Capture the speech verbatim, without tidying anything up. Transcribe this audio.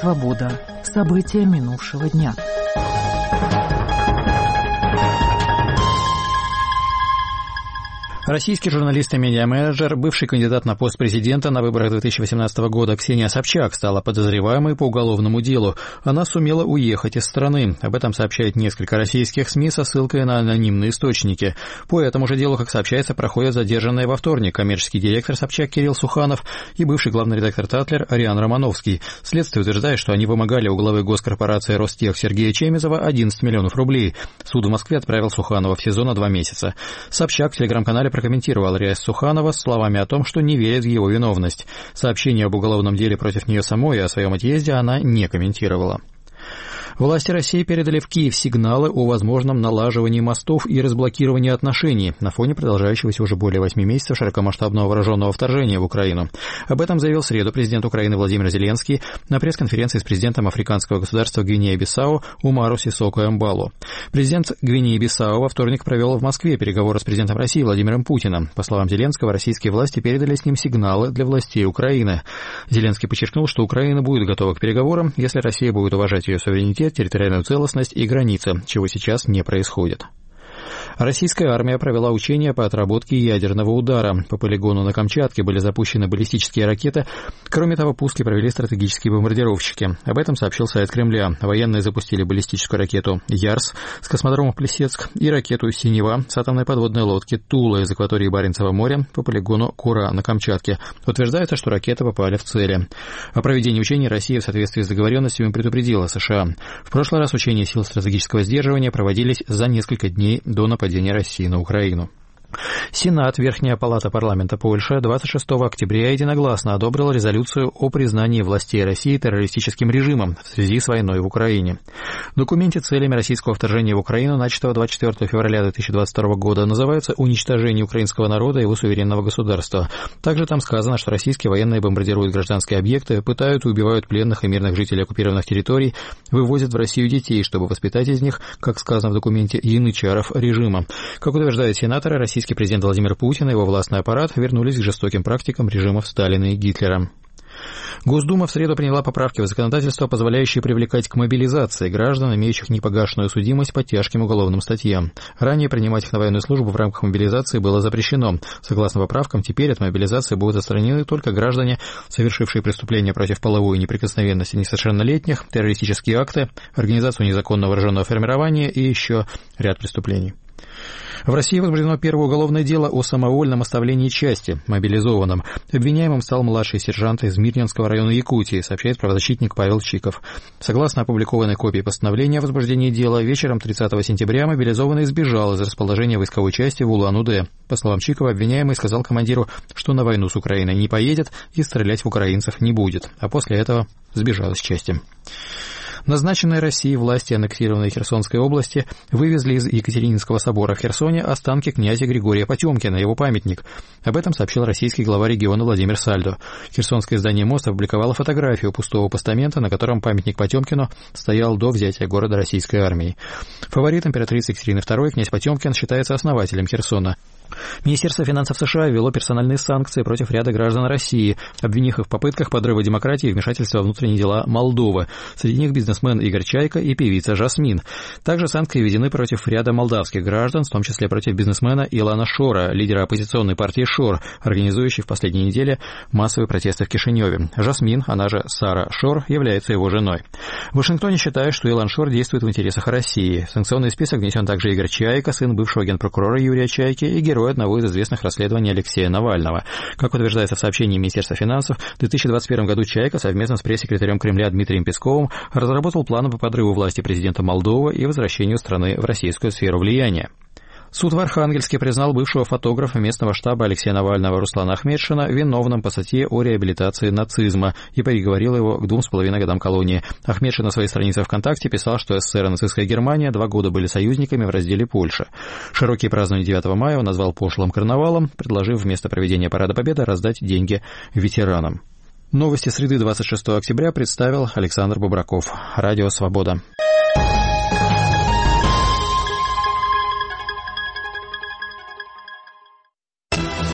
Свобода. События минувшего дня. Российский журналист и медиа-менеджер, бывший кандидат на пост президента на выборах две тысячи восемнадцатого года Ксения Собчак стала подозреваемой по уголовному делу. Она сумела уехать из страны. Об этом сообщает несколько российских СМИ со ссылкой на анонимные источники. По этому же делу, как сообщается, проходят задержанные во вторник коммерческий директор Собчак Кирилл Суханов и бывший главный редактор «Татлер» Ариан Романовский. Следствие утверждает, что они вымогали у главы госкорпорации «Ростех» Сергея Чемезова одиннадцать миллионов рублей. Суд в Москве отправил Суханова в СИЗО на два месяца. Собчак в телеграм-канале прокомментировал арест Суханова словами о том, что не верит в его виновность. Сообщение об уголовном деле против нее самой и о своем отъезде она не комментировала. Власти России передали в Киев сигналы о возможном налаживании мостов и разблокировании отношений на фоне продолжающегося уже более восьми месяцев широкомасштабного вооруженного вторжения в Украину. Об этом заявил в среду президент Украины Владимир Зеленский на пресс-конференции с президентом африканского государства Гвинея-Бисау Умару Сисоко Эмбало. Президент Гвинеи-Бисау во вторник провел в Москве переговоры с президентом России Владимиром Путиным. По словам Зеленского, российские власти передали с ним сигналы для властей Украины. Зеленский подчеркнул, что Украина будет готова к переговорам, если Россия будет уважать ее суверенитет, территориальную целостность и границы, чего сейчас не происходит. Российская армия провела учения по отработке ядерного удара. По полигону на Камчатке были запущены баллистические ракеты. Кроме того, пуски провели стратегические бомбардировщики. Об этом сообщил сайт Кремля. Военные запустили баллистическую ракету «Ярс» с космодрома Плесецк и ракету «Синева» с атомной подводной лодки «Тула» из акватории Баренцева моря по полигону Кура на Камчатке. Утверждается, что ракеты попали в цели. О проведении учений Россия в соответствии с договоренностями предупредила США. В прошлый раз учения сил стратегического сдерживания проводились за несколько дней до нападения России на Украину. Сенат, Верхняя палата парламента Польши, двадцать шестого октября единогласно одобрил резолюцию о признании властей России террористическим режимом в связи с войной в Украине. В документе целями российского вторжения в Украину, начатого двадцать четвёртого февраля две тысячи двадцать второго года, называются уничтожение украинского народа и его суверенного государства. Также там сказано, что российские военные бомбардируют гражданские объекты, пытают и убивают пленных и мирных жителей оккупированных территорий, вывозят в Россию детей, чтобы воспитать из них, как сказано в документе, янычаров режима. Как утверждают сенаторы, российские Президент Владимир Путин и его властный аппарат вернулись к жестоким практикам режимов Сталина и Гитлера. Госдума в среду приняла поправки в законодательство, позволяющие привлекать к мобилизации граждан, имеющих непогашенную судимость по тяжким уголовным статьям. Ранее принимать их на военную службу в рамках мобилизации было запрещено. Согласно поправкам, теперь от мобилизации будут отстранены только граждане, совершившие преступления против половой неприкосновенности несовершеннолетних, террористические акты, организацию незаконного вооруженного формирования и еще ряд преступлений. В России возбуждено первое уголовное дело о самовольном оставлении части мобилизованным. Обвиняемым стал младший сержант из Мирнинского района Якутии, сообщает правозащитник Павел Чиков. Согласно опубликованной копии постановления о возбуждении дела, вечером тридцатого сентября мобилизованный сбежал из расположения войсковой части в Улан-Удэ. По словам Чикова, обвиняемый сказал командиру, что на войну с Украиной не поедет и стрелять в украинцев не будет, а после этого сбежал из части. Назначенные Россией власти аннексированной Херсонской области вывезли из Екатерининского собора в Херсоне останки князя Григория Потемкина, его памятник. Об этом сообщил российский глава региона Владимир Сальдо. Херсонское издание «Мост» опубликовало фотографию пустого постамента, на котором памятник Потемкину стоял до взятия города российской армией. Фаворит императрицы Екатерины второй, князь Потемкин, считается основателем Херсона. Министерство финансов США ввело персональные санкции против ряда граждан России, обвинив их в попытках подрыва демократии и вмешательства в внутренние дела Молдовы. Среди них бизнесмен Игорь Чайка и певица Жасмин. Также санкции введены против ряда молдавских граждан, в том числе против бизнесмена Илана Шора, лидера оппозиционной партии Шор, организующей в последние недели массовые протесты в Кишиневе. Жасмин, она же Сара Шор, является его женой. В Вашингтоне считают, что Илан Шор действует в интересах России. В санкционный список внесен также Игорь Чайка, сын бывшего генпрокурора Юрия Чайки и герой одного из известных расследований Алексея Навального. Как утверждается в сообщении Министерства финансов, в две тысячи двадцать первом году Чайка совместно с пресс-секретарем Кремля Дмитрием Песковым разработал планы по подрыву власти президента Молдовы и возвращению страны в российскую сферу влияния. Суд в Архангельске признал бывшего фотографа местного штаба Алексея Навального Руслана Ахметшина виновным по статье о реабилитации нацизма и приговорил его к двум с половиной годам колонии. Ахметшин на своей странице ВКонтакте писал, что СССР и нацистская Германия два года были союзниками в разделе Польши. Широкие празднования девятого мая он назвал пошлым карнавалом, предложив вместо проведения Парада Победы раздать деньги ветеранам. Новости среды двадцать шестого октября представил Александр Бубраков. Радио «Свобода».